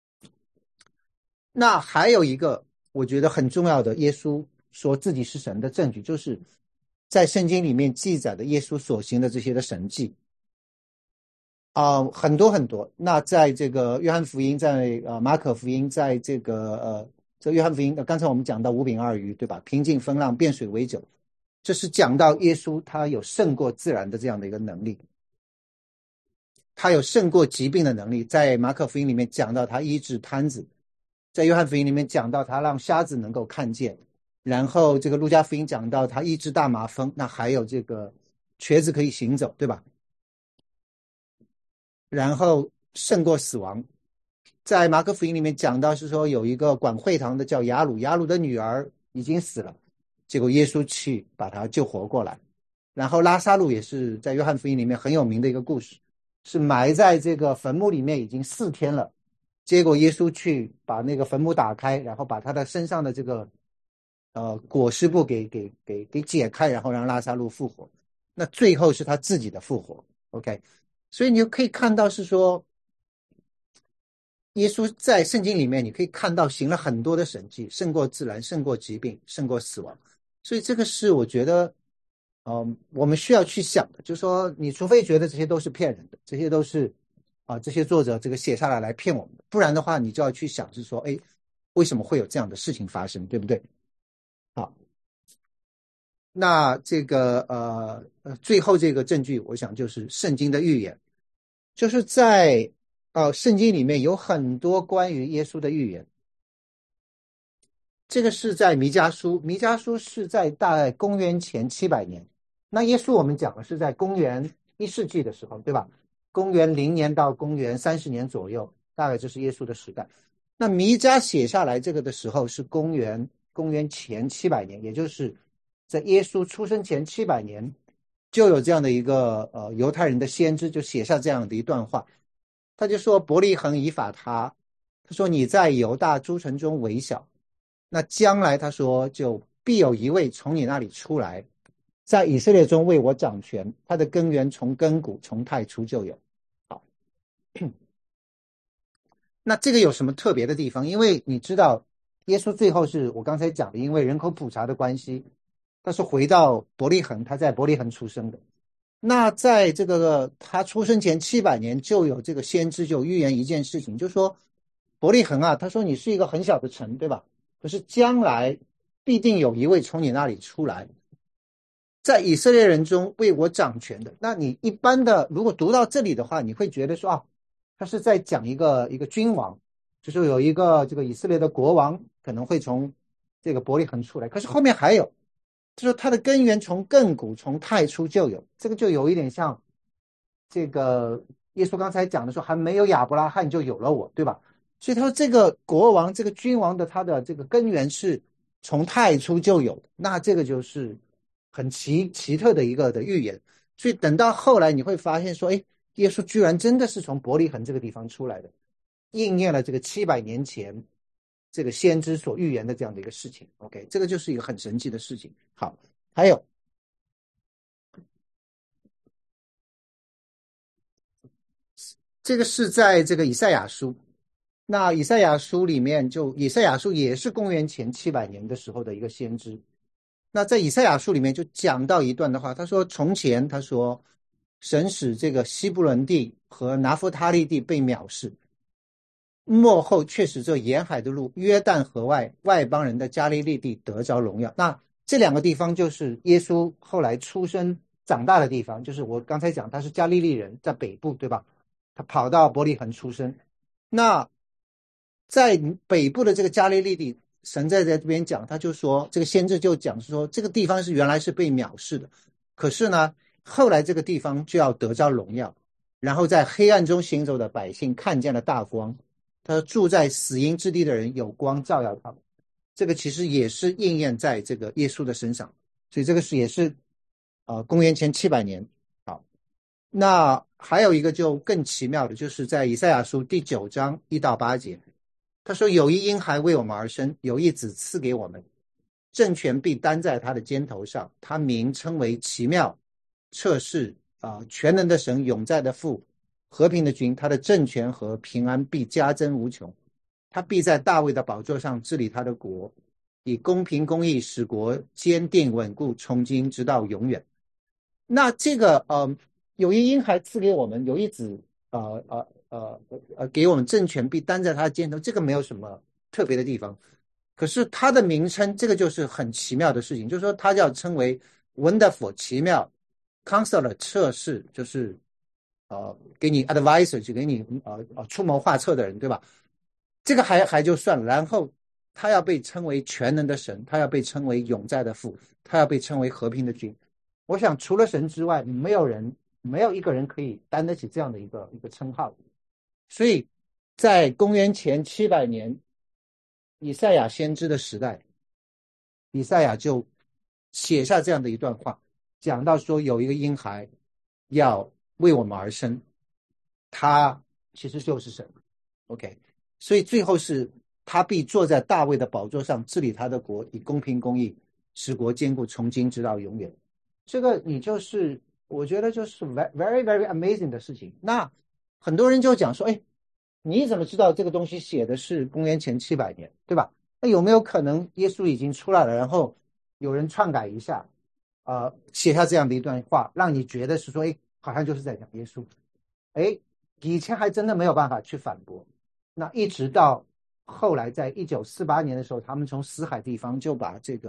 那还有一个我觉得很重要的耶稣说自己是神的证据，就是在圣经里面记载的耶稣所行的这些的神迹啊、呃，很多很多。那在这个约翰福音，在呃马可福音，在这个呃这约翰福音，刚才我们讲到五饼二鱼，对吧？平静风浪，变水为酒，这是讲到耶稣他有胜过自然的这样的一个能力，他有胜过疾病的能力。在马可福音里面讲到他医治瘫子，在约翰福音里面讲到他让瞎子能够看见，然后这个路加福音讲到他医治大麻风，那还有这个瘸子可以行走，对吧？然后胜过死亡。在马可福音里面讲到是说有一个管会堂的叫雅鲁，雅鲁的女儿已经死了，结果耶稣去把她救活过来。然后拉撒路也是在约翰福音里面很有名的一个故事，是埋在这个坟墓里面已经四天了，结果耶稣去把那个坟墓打开，然后把他的身上的这个呃裹尸布给给给给解开，然后让拉撒路复活。那最后是他自己的复活 ，OK？ 所以你就可以看到是说，耶稣在圣经里面你可以看到行了很多的神迹，胜过自然，胜过疾病，胜过死亡。所以这个是我觉得呃我们需要去想的，就是说你除非觉得这些都是骗人的，这些都是啊、呃、这些作者这个写下来来骗我们的，不然的话你就要去想是说，哎，为什么会有这样的事情发生，对不对？好， 那这个呃呃，最后这个证据，我想就是圣经的预言，就是在呃圣经里面有很多关于耶稣的预言。这个是在弥迦书，弥迦书是在大概公元前七百年。那耶稣我们讲的是在公元一世纪的时候，对吧？公元零年到公元三十年左右，大概就是耶稣的时代。那弥迦写下来这个的时候是公元公元前七百年，也就是在耶稣出生前七百年，就有这样的一个呃犹太人的先知就写下这样的一段话，他就说伯利恒以法他，他说你在犹大诸城中为小。那将来他说就必有一位从你那里出来，在以色列中为我掌权，他的根源从亘古从太初就有。好，那这个有什么特别的地方？因为你知道耶稣最后是我刚才讲的，因为人口普查的关系，他是回到伯利恒，他在伯利恒出生的。那在这个他出生前七百年就有这个先知就预言一件事情，就是说伯利恒啊，他说你是一个很小的城，对吧？可是将来必定有一位从你那里出来，在以色列人中为我掌权的。那你一般的如果读到这里的话，你会觉得说啊，他是在讲一个一个君王，就是有一个这个以色列的国王可能会从这个伯利恒出来。可是后面还有，就是他的根源从亘古从太初就有，这个就有一点像这个耶稣刚才讲的说，还没有亚伯拉罕就有了我，对吧？所以他说这个国王这个君王的他的这个根源是从太初就有的，那这个就是很奇奇特的一个的预言。所以等到后来你会发现说，哎，耶稣居然真的是从伯利恒这个地方出来的，应验了这个七百年前这个先知所预言的这样的一个事情。 OK， 这个就是一个很神奇的事情。好，还有这个是在这个以赛亚书，那以赛亚书里面就以赛亚书也是公元前七百年的时候的一个先知。那在以赛亚书里面就讲到一段的话，他说从前他说神使这个西布伦地和拿弗他利地被藐视，末后却使这沿海的路约旦河外外邦人的加利利地得着荣耀。那这两个地方就是耶稣后来出生长大的地方，就是我刚才讲他是加利利人，在北部，对吧？他跑到伯利恒出生。那在北部的这个加利利地，神在这边讲，他就说这个先知就讲说这个地方是原来是被藐视的，可是呢后来这个地方就要得着荣耀，然后在黑暗中行走的百姓看见了大光，他说住在死荫之地的人有光照耀他们。这个其实也是应验在这个耶稣的身上，所以这个是也是呃公元前七百年。好，那还有一个就更奇妙的，就是在以赛亚书第九章一到八节，他说有一婴孩为我们而生，有一子赐给我们，政权必担在他的肩头上，他名称为奇妙、测试啊、呃，全能的神，永在的父，和平的君。他的政权和平安必加增无穷，他必在大卫的宝座上治理他的国，以公平公义使国坚定稳固，从今直到永远。那这个呃，有一婴孩赐给我们，有一子呃呃呃呃给我们政权必担在他的肩头，这个没有什么特别的地方。可是他的名称，这个就是很奇妙的事情，就是说他要称为 wonderful 奇妙 counselor 测试，就是呃给你 advisor 就给你呃呃出谋划策的人，对吧？这个还还就算了，然后他要被称为全能的神，他要被称为永在的父，他要被称为和平的君。我想除了神之外，没有人没有一个人可以担得起这样的一个一个称号。所以在公元前七百年以赛亚先知的时代，以赛亚就写下这样的一段话，讲到说有一个婴孩要为我们而生，他其实就是神。 OK， 所以最后是他必坐在大卫的宝座上治理他的国，以公平公义使国坚固，从今直到永远。这个你就是我觉得就是 very very amazing 的事情。那很多人就讲说，哎，你怎么知道这个东西写的是公元前七百年，对吧？那有没有可能耶稣已经出来了，然后有人篡改一下，呃，写下这样的一段话，让你觉得是说，哎，好像就是在讲耶稣。哎，以前还真的没有办法去反驳。那一直到后来，在一九四八年的时候，他们从死海地方就把这个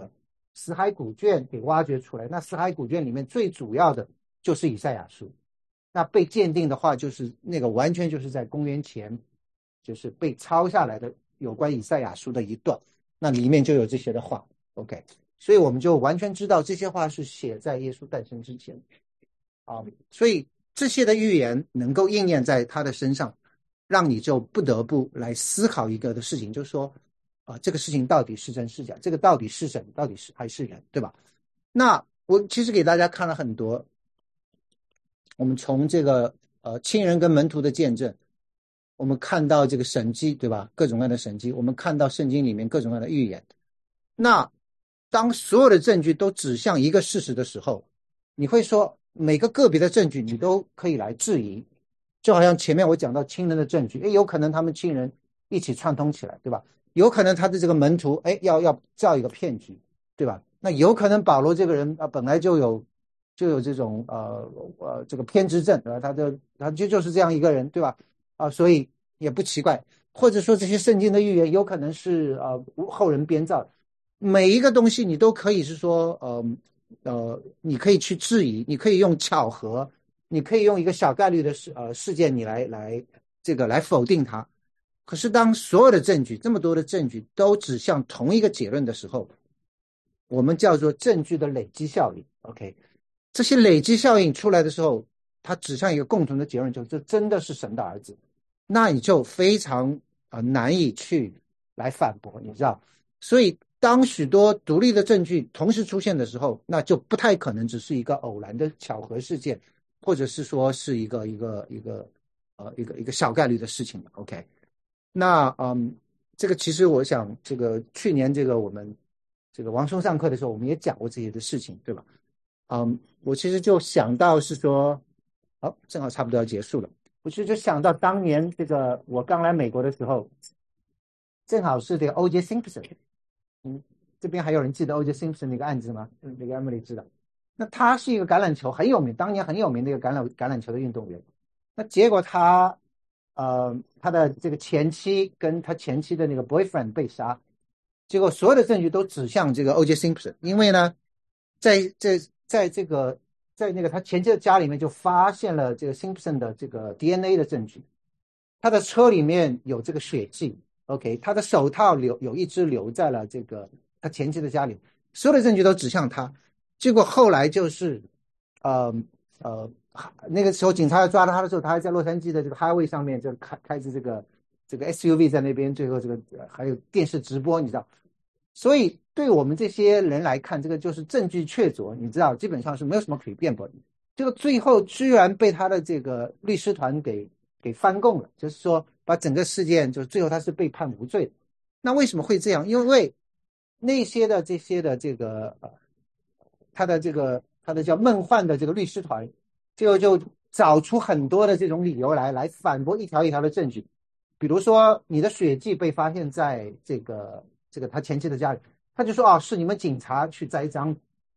死海古卷给挖掘出来。那死海古卷里面最主要的就是以赛亚书。那被鉴定的话，就是那个完全就是在公元前，就是被抄下来的有关以赛亚书的一段，那里面就有这些的话。OK， 所以我们就完全知道这些话是写在耶稣诞生之前啊，所以这些的预言能够应验在他的身上，让你就不得不来思考一个的事情，就是说啊，这个事情到底是真是假？这个到底是神，到底是还是人，对吧？那我其实给大家看了很多，我们从这个呃亲人跟门徒的见证，我们看到这个神迹，对吧？各种各样的神迹，我们看到圣经里面各种各样的预言。那当所有的证据都指向一个事实的时候，你会说每个个别的证据你都可以来质疑，就好像前面我讲到亲人的证据，诶，有可能他们亲人一起串通起来，对吧？有可能他的这个门徒，诶，要要造一个骗局，对吧？那有可能保罗这个人啊，本来就有就有这种呃呃这个偏执症，对吧？他就他就就是这样一个人，对吧？啊，所以也不奇怪。或者说这些圣经的预言有可能是呃后人编造的，每一个东西你都可以是说呃呃你可以去质疑，你可以用巧合，你可以用一个小概率的事呃事件你来来这个来否定它。可是当所有的证据，这么多的证据都指向同一个结论的时候，我们叫做证据的累积效应。 OK， 这些累积效应出来的时候，它指向一个共同的结论，就是这真的是神的儿子，那你就非常呃难以去来反驳，你知道。所以当许多独立的证据同时出现的时候，那就不太可能只是一个偶然的巧合事件，或者是说是一个一个一个呃一个一个小概率的事情。 OK， 那嗯这个其实我想这个去年这个我们这个王兄上课的时候我们也讲过这些的事情，对吧？嗯我其实就想到是说，好，正好差不多要结束了，我其实就想到当年这个我刚来美国的时候，正好是这个 O J Simpson。 嗯，这边还有人记得 O J Simpson 那个案子吗？嗯，那个 Emily 知道。那他是一个橄榄球很有名，当年很有名的一个橄榄橄榄球的运动员。那结果他呃他的这个前妻跟他前妻的那个 boyfriend 被杀，结果所有的证据都指向这个 O J Simpson， 因为呢在在在这个在那个他前妻的家里面就发现了这个 Simpson 的这个 D N A 的证据，他的车里面有这个血迹。 OK， 他的手套留有一只留在了这个他前妻的家里，所有的证据都指向他。结果后来就是呃呃那个时候警察要抓他的时候，他还在洛杉矶的这个 highway 上面就开开着这个这个 S U V 在那边，最后这个还有电视直播，你知道。所以对我们这些人来看，这个就是证据确凿，你知道，基本上是没有什么可以辩驳的。这个最后居然被他的这个律师团给给翻供了，就是说把整个事件就最后他是被判无罪的。那为什么会这样？因为那些的这些的这个呃他的这个他的叫梦幻的这个律师团，最后就找出很多的这种理由来来反驳一条一条的证据。比如说你的血迹被发现在这个这个他前妻的家里，他就说哦是你们警察去栽赃。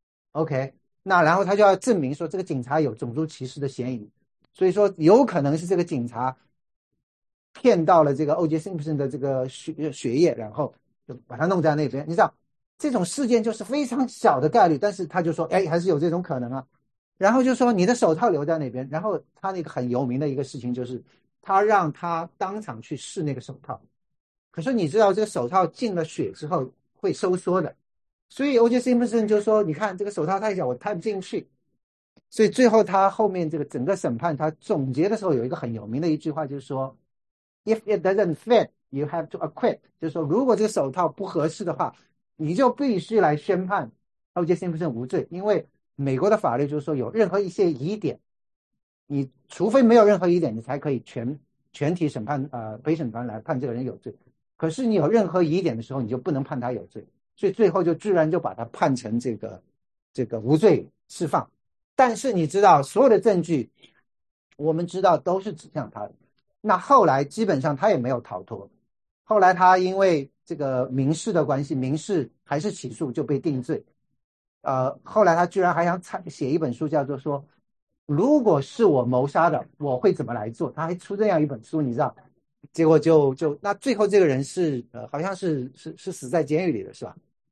OK， 那然后他就要证明说这个警察有种族歧视的嫌疑，所以说有可能是这个警察骗到了这个 O J Simpson 的这个血血液，然后就把他弄在那边。你知道这种事件就是非常小的概率，但是他就说哎还是有这种可能啊。然后就说你的手套留在那边，然后他那个很有名的一个事情就是他让他当场去试那个手套，可是你知道这个手套进了血之后会收缩的，所以 O J Simpson 就说你看这个手套太小我探不进去。所以最后他后面这个整个审判他总结的时候有一个很有名的一句话，就是说 If it doesn't fit you have to acquit， 就是说如果这个手套不合适的话，你就必须来宣判 O J Simpson 无罪。因为美国的法律就是说有任何一些疑点，你除非没有任何疑点，你才可以全全体审判呃陪审团来判这个人有罪。可是你有任何疑点的时候，你就不能判他有罪，所以最后就居然就把他判成这个这个无罪释放。但是你知道所有的证据我们知道都是指向他的，那后来基本上他也没有逃脱，后来他因为这个民事的关系，民事还是起诉就被定罪。呃，后来他居然还想写一本书，叫做说如果是我谋杀的我会怎么来做，他还出这样一本书，你知道。结果就就那最后这个人是呃好像是是是死在监狱里的是吧？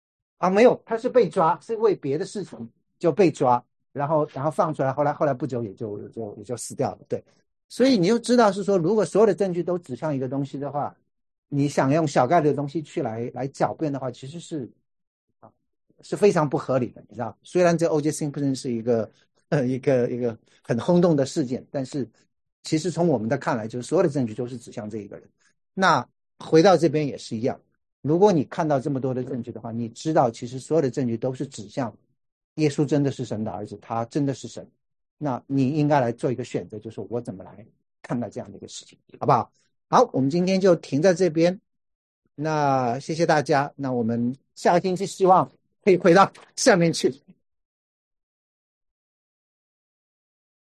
啊，没有，他是被抓，是为别的事情就被抓，然后然后放出来，后来后来不久也就也就也就死掉了。对，所以你就知道是说，如果所有的证据都指向一个东西的话，你想用小概率的东西去来来狡辩的话，其实是啊是非常不合理的，你知道？虽然这 O J Simpson 是一个呃一个一个很轰动的事件，但是其实从我们的看来，就是所有的证据都是指向这一个人。那回到这边也是一样。如果你看到这么多的证据的话，你知道其实所有的证据都是指向耶稣真的是神的儿子，他真的是神。那你应该来做一个选择，就是我怎么来看待这样的一个事情，好不好？好，我们今天就停在这边。那谢谢大家，那我们下个星期希望可以回到下面去。